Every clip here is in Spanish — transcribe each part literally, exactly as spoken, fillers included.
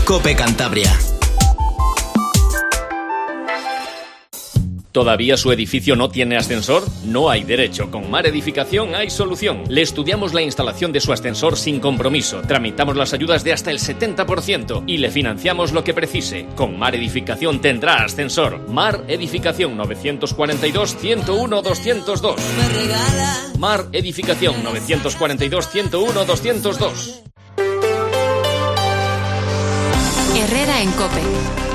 COPE Cantabria. ¿Todavía su edificio no tiene ascensor? No hay derecho. Con Mar Edificación hay solución. Le estudiamos la instalación de su ascensor sin compromiso. Tramitamos las ayudas de hasta el setenta por ciento y le financiamos lo que precise. Con Mar Edificación tendrá ascensor. Mar Edificación nueve cuatro dos, uno cero uno, dos cero dos. Mar Edificación nueve cuatro dos, uno cero uno, dos cero dos. Herrera en COPE.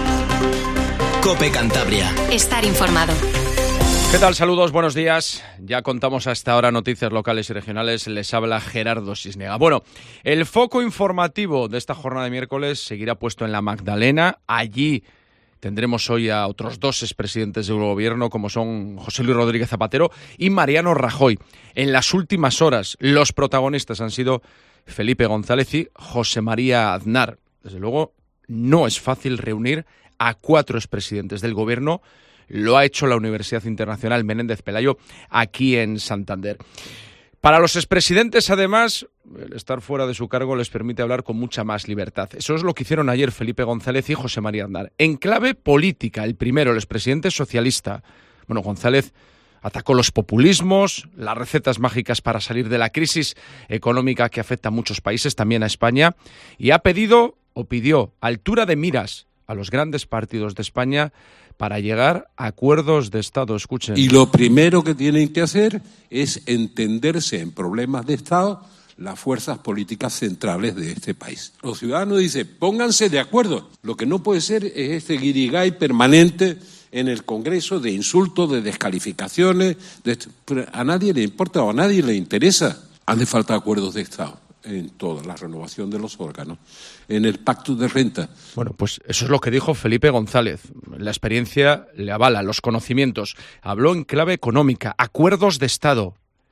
COPE Cantabria. Estar informado. ¿Qué tal? Saludos, buenos días. Ya contamos hasta ahora noticias locales y regionales. Les habla Gerardo Sisnega. Bueno, el foco informativo de esta jornada de miércoles seguirá puesto en la Magdalena. Allí tendremos hoy a otros dos expresidentes del gobierno, como son José Luis Rodríguez Zapatero y Mariano Rajoy. En las últimas horas, los protagonistas han sido Felipe González y José María Aznar. Desde luego, no es fácil reunir a cuatro expresidentes del gobierno. Lo ha hecho la Universidad Internacional Menéndez Pelayo aquí en Santander. Para los expresidentes, además, el estar fuera de su cargo les permite hablar con mucha más libertad. Eso es lo que hicieron ayer Felipe González y José María Aznar. En clave política, el primero, el expresidente socialista. Bueno, González atacó los populismos, las recetas mágicas para salir de la crisis económica que afecta a muchos países, también a España, y ha pedido o pidió altura de miras a los grandes partidos de España para llegar a acuerdos de Estado. Escuchen. Y lo primero que tienen que hacer es entenderse en problemas de Estado las fuerzas políticas centrales de este país. Los ciudadanos dicen, pónganse de acuerdo. Lo que no puede ser es este guirigay permanente en el Congreso de insultos, de descalificaciones. De... A nadie le importa o a nadie le interesa. Hace falta acuerdos de Estado en toda la renovación de los órganos, en el pacto de renta. Bueno, pues eso es lo que dijo Felipe González. La experiencia le avala, los conocimientos. Habló en clave económica, acuerdos de Estado,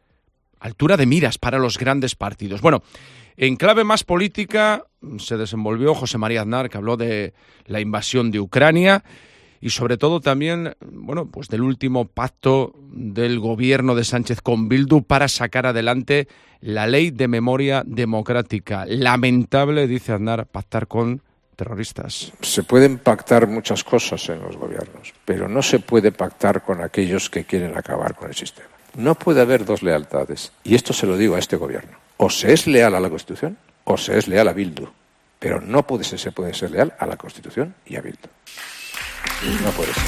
altura de miras para los grandes partidos. Bueno, en clave más política se desenvolvió José María Aznar, que habló de la invasión de Ucrania y sobre todo también, bueno, pues del último pacto del gobierno de Sánchez con Bildu para sacar adelante la ley de memoria democrática. Lamentable, dice Aznar, pactar con terroristas. Se pueden pactar muchas cosas en los gobiernos, pero no se puede pactar con aquellos que quieren acabar con el sistema. No puede haber dos lealtades, y esto se lo digo a este gobierno. O se es leal a la Constitución, o se es leal a Bildu, pero no puede ser, se puede ser leal a la Constitución y a Bildu. No puede ser.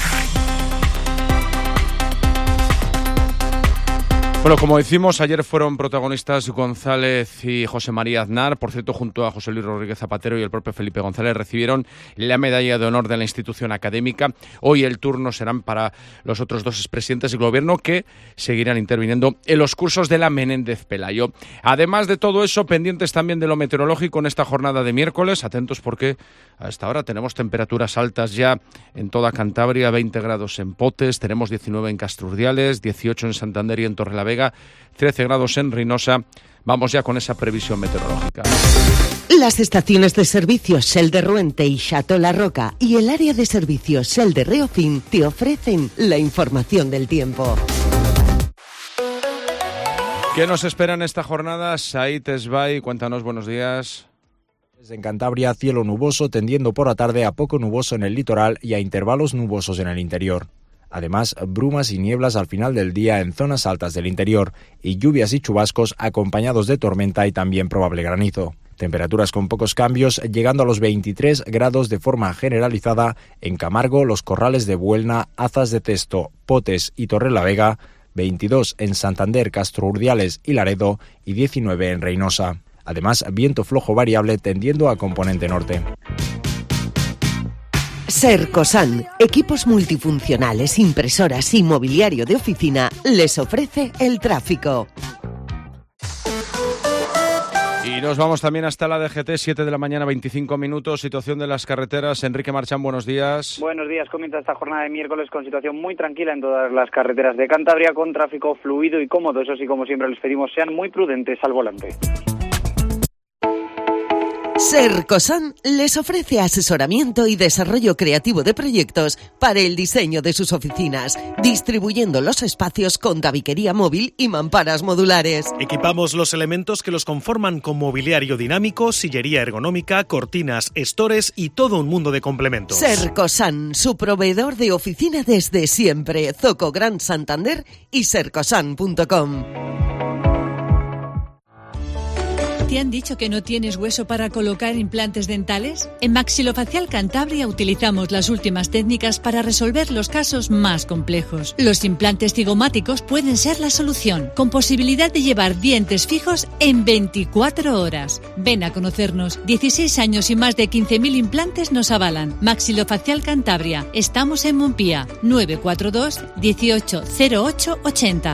Bueno, como decimos, ayer fueron protagonistas González y José María Aznar. Por cierto, junto a José Luis Rodríguez Zapatero y el propio Felipe González recibieron la medalla de honor de la institución académica. Hoy el turno serán para los otros dos expresidentes del gobierno que seguirán interviniendo en los cursos de la Menéndez Pelayo. Además de todo eso, pendientes también de lo meteorológico en esta jornada de miércoles. Atentos porque hasta ahora tenemos temperaturas altas ya en toda Cantabria, veinte grados en Potes, tenemos diecinueve en Castrurdiales, dieciocho en Santander y en Torrelavega, trece grados en Reynosa. Vamos ya con esa previsión meteorológica. Las estaciones de servicios Shell de Ruente y Chateau La Roca y el área de servicios Shell de Reofin te ofrecen la información del tiempo. ¿Qué nos espera en esta jornada? Said Esbay, cuéntanos, buenos días. En Cantabria, cielo nuboso, tendiendo por la tarde a poco nuboso en el litoral y a intervalos nubosos en el interior. Además, brumas y nieblas al final del día en zonas altas del interior y lluvias y chubascos acompañados de tormenta y también probable granizo. Temperaturas con pocos cambios, llegando a los veintitrés grados de forma generalizada en Camargo, Los Corrales de Buelna, Azas de Testo, Potes y Torrelavega, veintidós en Santander, Castrurdiales y Laredo y diecinueve en Reynosa. Además, viento flojo variable tendiendo a componente norte. Sercosan, equipos multifuncionales, impresoras y mobiliario de oficina, les ofrece el tráfico. Y nos vamos también hasta la D G T, siete de la mañana, veinticinco minutos, situación de las carreteras. Enrique Marchán, buenos días. Buenos días, comienza esta jornada de miércoles con situación muy tranquila en todas las carreteras de Cantabria, con tráfico fluido y cómodo. Eso sí, como siempre les pedimos, sean muy prudentes al volante. Sercosan les ofrece asesoramiento y desarrollo creativo de proyectos para el diseño de sus oficinas, distribuyendo los espacios con tabiquería móvil y mamparas modulares. Equipamos los elementos que los conforman con mobiliario dinámico, sillería ergonómica, cortinas, estores y todo un mundo de complementos. Sercosan, su proveedor de oficina desde siempre. Zoco Gran Santander y sercosan punto com. ¿Te han dicho que no tienes hueso para colocar implantes dentales? En Maxilofacial Cantabria utilizamos las últimas técnicas para resolver los casos más complejos. Los implantes cigomáticos pueden ser la solución, con posibilidad de llevar dientes fijos en veinticuatro horas. Ven a conocernos. dieciséis años y más de quince mil implantes nos avalan. Maxilofacial Cantabria. Estamos en Montpía. nueve cuatro dos, dieciocho cero ocho ochenta.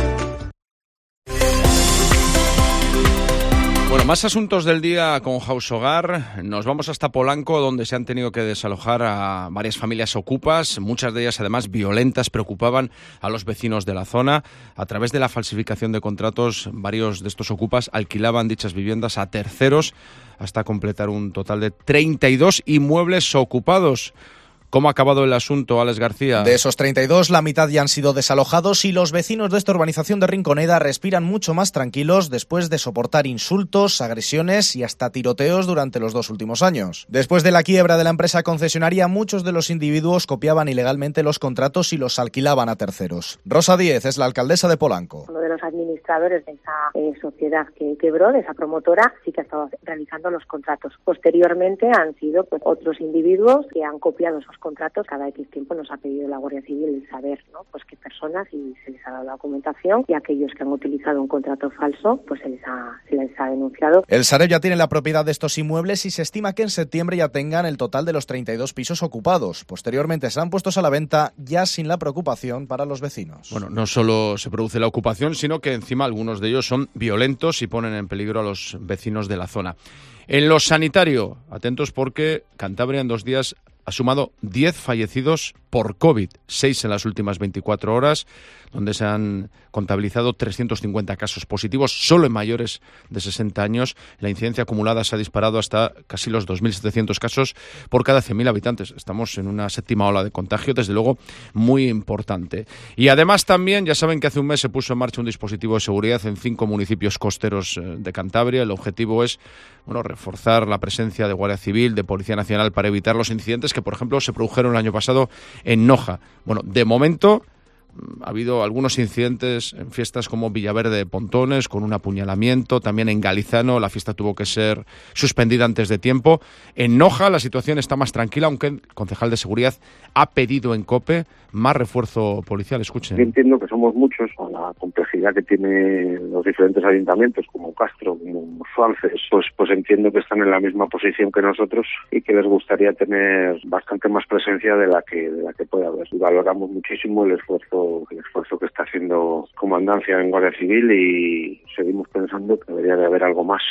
Bueno, más asuntos del día con House Hogar. Nos vamos hasta Polanco, donde se han tenido que desalojar a varias familias ocupas. Muchas de ellas, además, violentas, preocupaban a los vecinos de la zona. A través de la falsificación de contratos, varios de estos ocupas alquilaban dichas viviendas a terceros hasta completar un total de treinta y dos inmuebles ocupados. ¿Cómo ha acabado el asunto, Alex García? De esos treinta y dos, la mitad ya han sido desalojados y los vecinos de esta urbanización de Rinconeda respiran mucho más tranquilos después de soportar insultos, agresiones y hasta tiroteos durante los dos últimos años. Después de la quiebra de la empresa concesionaria, muchos de los individuos copiaban ilegalmente los contratos y los alquilaban a terceros. Rosa Díez es la alcaldesa de Polanco. Uno de los administradores de esa eh, sociedad que quebró, de esa promotora, sí que ha estado realizando los contratos. Posteriormente han sido pues, otros individuos que han copiado esos contratos. Cada X tiempo nos ha pedido la Guardia Civil el saber, ¿no? Pues qué personas, y se les ha dado la documentación, y aquellos que han utilizado un contrato falso, pues se les ha, se les ha denunciado. El Sareb ya tiene la propiedad de estos inmuebles y se estima que en septiembre ya tengan el total de los treinta y dos pisos ocupados. Posteriormente serán puestos a la venta ya sin la preocupación para los vecinos. Bueno, no solo se produce la ocupación, sino que encima algunos de ellos son violentos y ponen en peligro a los vecinos de la zona. En lo sanitario, atentos porque Cantabria en dos días ha sumado diez fallecidos por COVID, seis en las últimas veinticuatro horas, donde se han contabilizado trescientos cincuenta casos positivos solo en mayores de sesenta años. La incidencia acumulada se ha disparado hasta casi los dos mil setecientos casos por cada cien mil habitantes. Estamos en una séptima ola de contagio, desde luego muy importante. Y además también, ya saben que hace un mes se puso en marcha un dispositivo de seguridad en cinco municipios costeros de Cantabria. El objetivo es bueno, reforzar la presencia de Guardia Civil, de Policía Nacional, para evitar los incidentes que, por ejemplo, se produjeron el año pasado en Noja. Bueno, de momento ha habido algunos incidentes en fiestas como Villaverde de Pontones, con un apuñalamiento. También en Galizano la fiesta tuvo que ser suspendida antes de tiempo. En Noja la situación está más tranquila, aunque el concejal de seguridad ha pedido en COPE más refuerzo policial. Escuchen. Yo entiendo que somos muchos, con la complejidad que tienen los diferentes ayuntamientos, como Castro, como Suárez, pues, pues entiendo que están en la misma posición que nosotros y que les gustaría tener bastante más presencia de la que, de la que puede haber. Y valoramos muchísimo el esfuerzo el esfuerzo que está haciendo Comandancia en Guardia Civil y seguimos pensando que debería de haber algo más.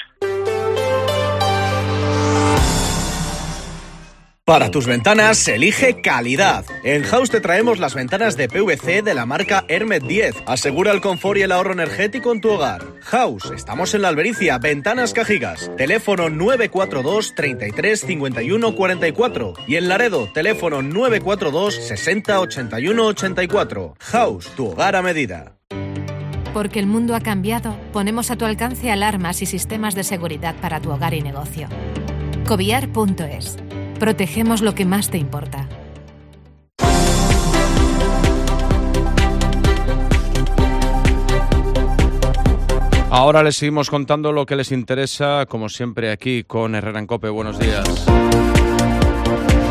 Para tus ventanas, elige calidad. En House te traemos las ventanas de P V C de la marca Hermet diez. Asegura el confort y el ahorro energético en tu hogar. House, estamos en la Albericia, Ventanas Cajigas. Teléfono nueve cuatro dos, treinta y tres, cincuenta y uno, cuarenta y cuatro. Y en Laredo, teléfono nueve cuatro dos, sesenta, ochenta y uno, ochenta y cuatro. House, tu hogar a medida. Porque el mundo ha cambiado, ponemos a tu alcance alarmas y sistemas de seguridad para tu hogar y negocio. Cobiar punto es. Protegemos lo que más te importa. Ahora les seguimos contando lo que les interesa, como siempre aquí con Herrera en COPE. Buenos días.